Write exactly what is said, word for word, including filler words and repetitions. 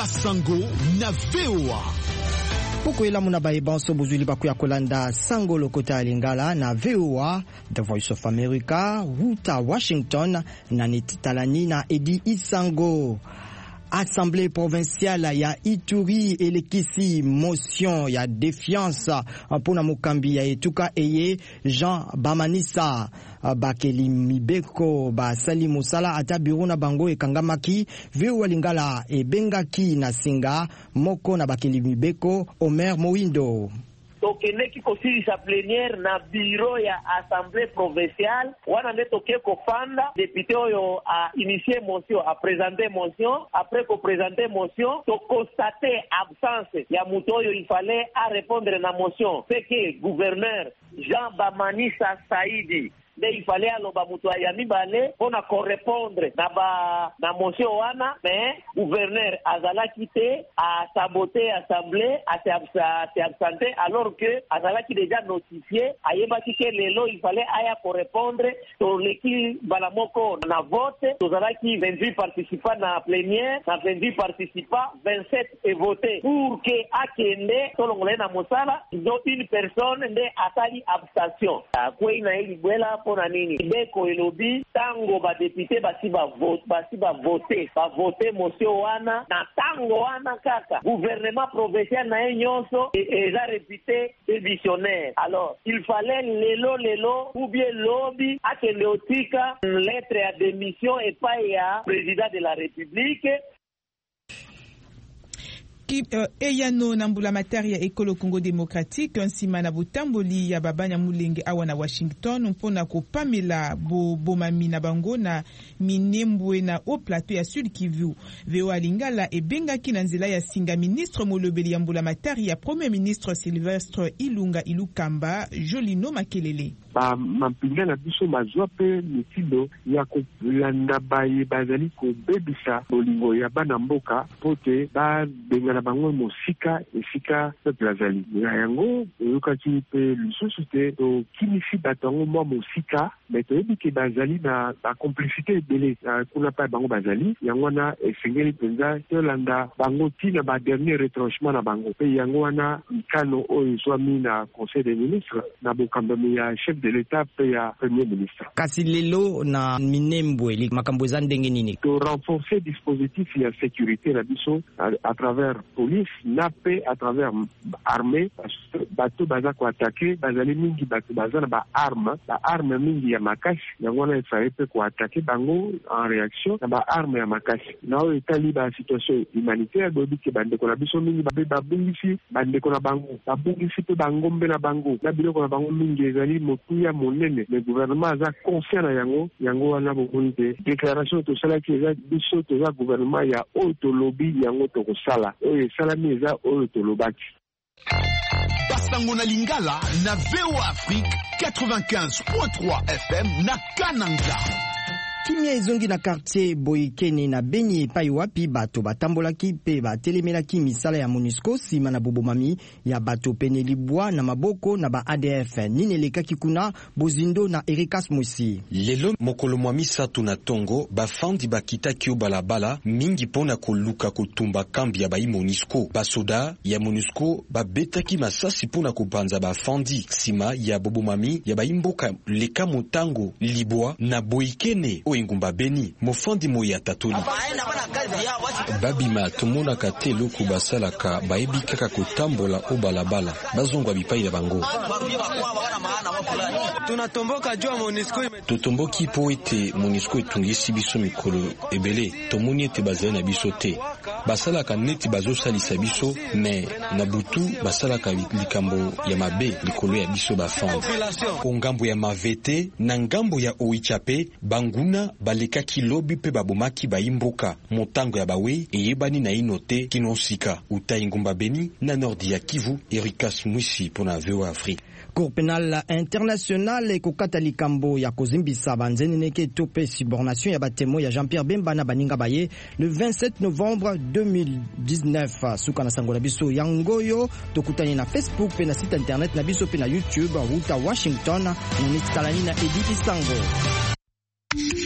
Basango na V O A. Pokwela muna bayibanso buzuli bakuya kolanda Sango Lokota Lingala na V O A, The Voice of America, Wuta Washington, na Nititalani na Edi Isango. Assemblée provinciale ya Ituri elekisi motion ya défiance mpona mokambi ya etuka eye Jean Bamanisa bakeli mibeko basali mosala ata biro na bango ekangamaki. V O A Lingala ebengaki na singa moko na bakeli mibeko Omer Moindo. Tokeneki kosilisa plénière na bureau ya assemblée provinciale wana nde toke kofanda député oyo a initié motion a présenté motion après ko présenter motion to constater absence ya muto oyo il fallait à répondre na motion c'est que gouverneur Jean Bamanisa Saidi mais il fallait aloba muto ya mibale pona ko répondre na ba na motion wana mais gouverneur azalaki te a saboter assemblée a se absenter alors que azalaki déjà notifié ayebaki que lelo il fallait aya ko répondre to leki balamoko na vote to zalaki vingt-huit participants na plénière na vingt-huit participants vingt-sept et voté pour que akende to longole na mosala do une personne nde atali abstention akwe na ili bwela pona nini beko elobi tango ba député basi ba vote basi ba voter ba voter motion wana na tango wana kaka gouvernement provincial na nyonso et la réputé démissionnaire. Alors il fallait lelo lelo ou bien lobby à que leotika lettre à démission et pas ya président de la République. Uh, eyano na mbula matari ya ekolo Congo Démocratique nsima na butamboli ya babanya mulenge awa na Washington mpona kopamela bo bomami na bango na minembwe na au plateau ya Sud Kivu. V O A Lingala ebengaki na nzela ya singa ministre molobeli ya mbula matari ya premier ministre Sylvestre Ilunga Ilukamba Jolino Makelele. Ba mampinga na biso mazwa pe mitindo ya kolanda baye bazali ko bebisa bolingo ya bana mboka pote ba benga na bango mosika esika peuple azali ya yango yokaki pe lisusu te to kimisi batango mwa mosika mais toyebi ke bazali na ba complicité ebele kuna pa bango bazali yango wana esengeli penza tolanda bango tina ba dernier retranchement na bango pe yango wana mikano oyo zwami na conseil des ministres na bokambami ya chef de l'État pe ya premier ministre. Kasi lelo na minembwe li makambo za ndenge nini to renforcer dispositif ya sécurité na biso à, à travers police na pe à travers armée bato baza ko attaquer bazali mingi bato baza na ba arme ba arme mingi ya makasi yango na efaye pe ko attaquer bango en réaction na ba arme ya makasi na o etali ba situation humanitaire do biki bande ko na biso mingi ba ba bungisi bande ko na bango ba bungisi pe bango mbe na bango na biloko na bango mingi ezali motuya monene le gouvernement aza conscient na yango yango wana bokonite déclaration to sala ki eza biso to za gouvernement ya auto lobby yango to ko sala oyo salami eza oyo to lobaki. Basango na Lingala na V O A Afrique quatre-vingt-quinze point trois F M na Kananga. Kimia ezongi na quartier Boyikeni na Beni epai wapi bato batambolaki pe batelemelaki misala ya MONUSCO sima na bobomami ya bato pene libwa na maboko na ba A D F nini elekaki kuna Bozindo na Erikas Musi. Lelo mokolo mwa misatu na tongo bafandi bakitaki balabala mingi pona koluka kotumba kambi ya ba MONUSCO basoda ya MONUSCO babetaki masasi pona kopanza bafandi sima ya bobomami ya ba imboka leka motango libwa na Boyikene Ngumba Beni mofandi moya tatoli babima tumona kate loko basalaka baebi kaka kotambola o balabala bazongwa bipai ya bango tunatomboka jua MONUSCO tutomboki po ete MONUSCO etungisi biso mikolo ebele tomoni ete bazali na biso te basalaka neti bazosalisa biso me na butu basalaka likambo ya mabe likolo ya biso bafandi ongambo ya mavete na ngambo ya Oichape banguna balekaki lobi pe babomaki baimboka motango ya bawe eyebani na inote kinosika utai Ngumba Beni na nordi ya Kivu. Erikas Mwisi pona V O A Afrique. Cour pénale internationale kokata likambo ya kozimbisa banzeneneke tope subornation ya batemo ya Jean-Pierre Bemba na baninga baye le vingt-sept novembre deux mille dix-neuf. Suka na sango na biso yangoyo tokutani na Facebook pe na site internet na biso pe na YouTube Wuta Washington na nititalani na Edi Isango.